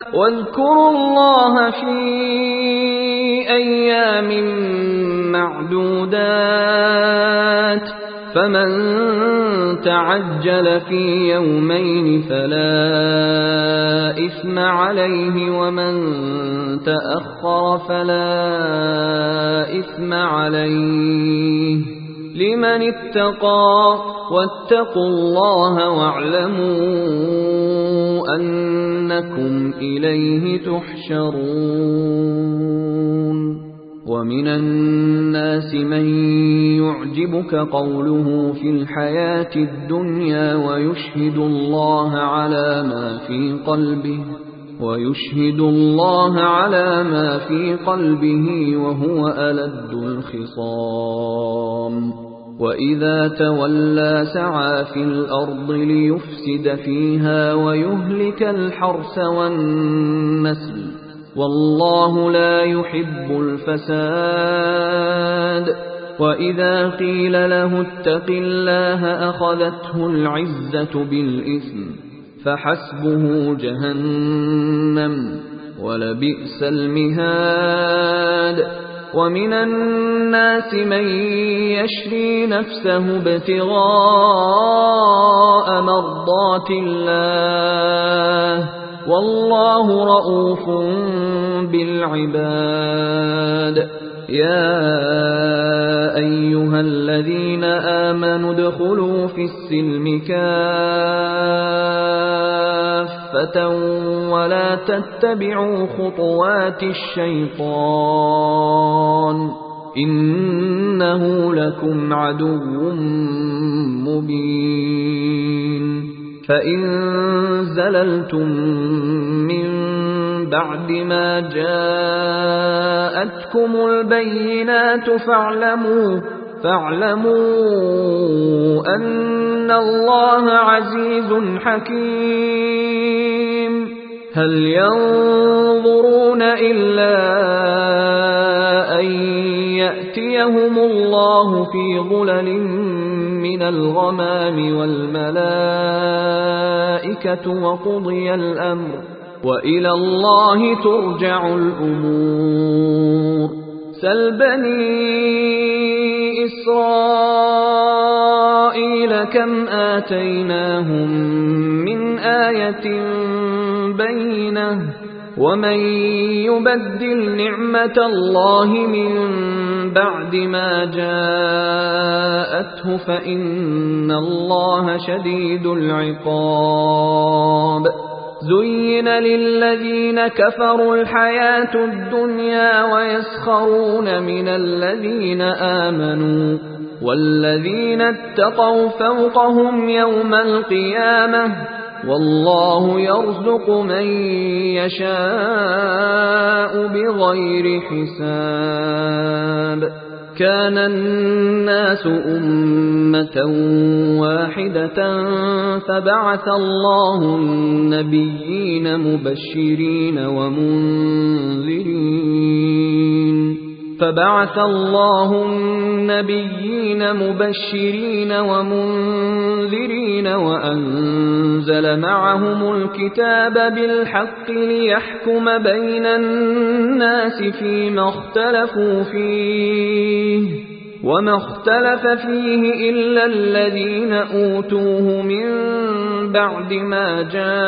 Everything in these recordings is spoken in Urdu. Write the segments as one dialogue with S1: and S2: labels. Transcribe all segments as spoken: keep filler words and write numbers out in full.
S1: واذكروا الله في أيام معدودات فمن تعجل في يومين فلا إثم عليه ومن تأخر فلا إثم عليه لمن اتقى واتقوا الله واعلموا أنكم إليه تحشرون. ومن الناس من يعجبك قوله في الحياة الدنيا ويشهد الله على ما في قلبه ويشهد الله على ما في قلبه وهو ألد الخصام وإذا تولى سعى في الأرض ليفسد فيها ويهلك الحرث والنسل والله لا يحب الفساد. وإذا قيل له اتق الله أخذته العزة بالإثم فحسبه جهنم ولبئس المهاد. ومن الناس من يشري نفسه ابتغاء مرضات الله والله رؤوف بالعباد. يا أيها الذين آمنوا ادخلوا في السلم كافة ولا تتبعوا خطوات الشيطان إنه لكم عدو مبين. فإن زللتم من بعد ما جاءتكم البينات فاعلموا فاعلموا أن الله عزيز حكيم. هل ينظرون إلا أن يأتيهم الله في ظلل من الغمام والملائكة وقضي الأمر وإلى الله ترجع الأمور. سل بني إسرائيل كم آتيناهم من آية بينة ومن يبدل نعمة الله من بعد ما جاءته فإن الله شديد العقاب. زين للذين كفروا الحياة الدنيا ويسخرون من الذين آمنوا والذين اتقوا فوقهم يوم القيامة والله يرزق من يشاء بغير حساب. كان الناس أمة واحدة فبعث الله النبيين مبشرين ومنذرين فبعث الله النبيين مبشرين ومنذرين وأنزل معهم الكتاب بالحق ليحكم بين الناس فيما اختلفوا فيه وما اختلف فيه إلا الذين أوتوه من بعد ما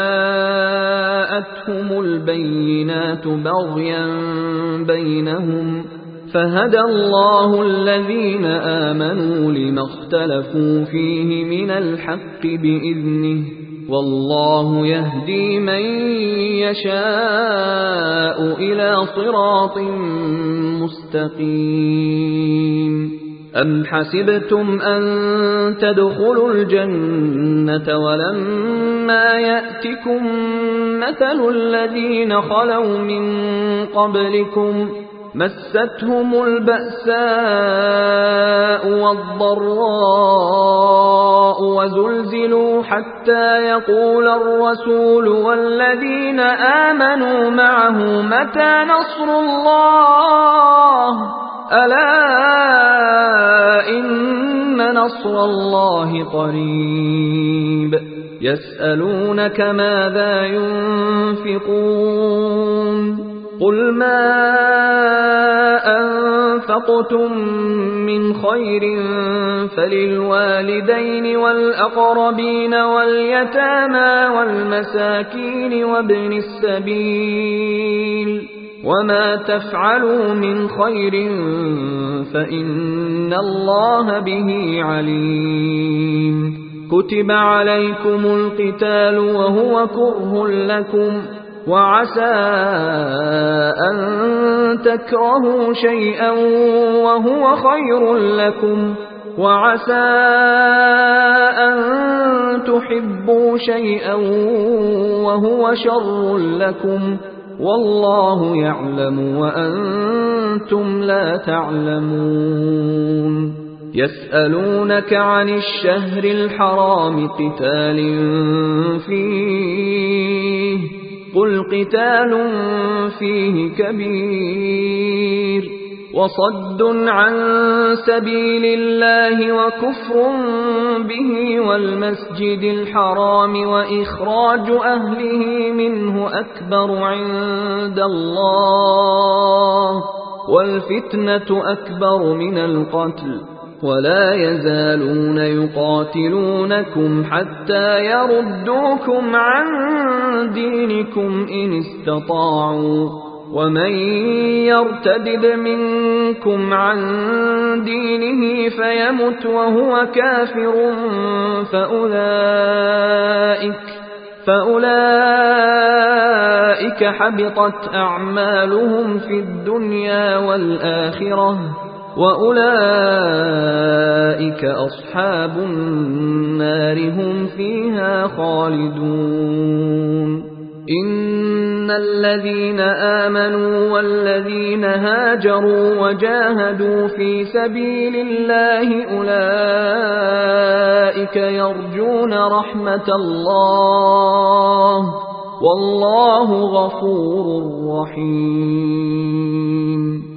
S1: جاءتهم البينات بغيا بينهم فهدى الله الذين آمنوا لما اختلفوا فيه من الحق بإذنه والله يهدي من يشاء إلى صراط مستقيم. أم حسبتم أن تدخلوا الجنة ولما يأتكم مثل الذين خلوا من قبلكم مستهم البأساء والضراء وزلزلوا حتى يقول الرسول والذين آمنوا معه متى نصر الله ألا إن نصر الله قريب. يسألونك ماذا ينفقون قل ما أنفقتم من خير فللوالدين والأقربين واليتامى والمساكين وابن السبيل وما تفعلوا من خير فإن الله به عليم كتب عليكم القتال وهو كره لكم وعسى أن تكرهوا شيئا وهو خير لكم وعسى أن تحبوا شيئا وهو شر لكم والله يعلم وأنتم لا تعلمون يسألونك عن الشهر الحرام قتال فيه قل قتال فيه كبير وصد عن سبيل الله وكفر به والمسجد الحرام وإخراج أهله منه أكبر عند الله والفتنة أكبر من القتل ولا يزالون يقاتلونكم حتى يردوكم عن دينكم إن استطاعوا ومن يرتد منكم عن دينه فيمت وهو كافر فأولئك فأولئك حبطت أعمالهم في الدنيا والآخرة وأولئك أصحاب النار هم فيها خالدون إن الذين آمنوا والذين هاجروا وجاهدوا في سبيل الله أولئك يرجون رحمة الله والله غفور رحيم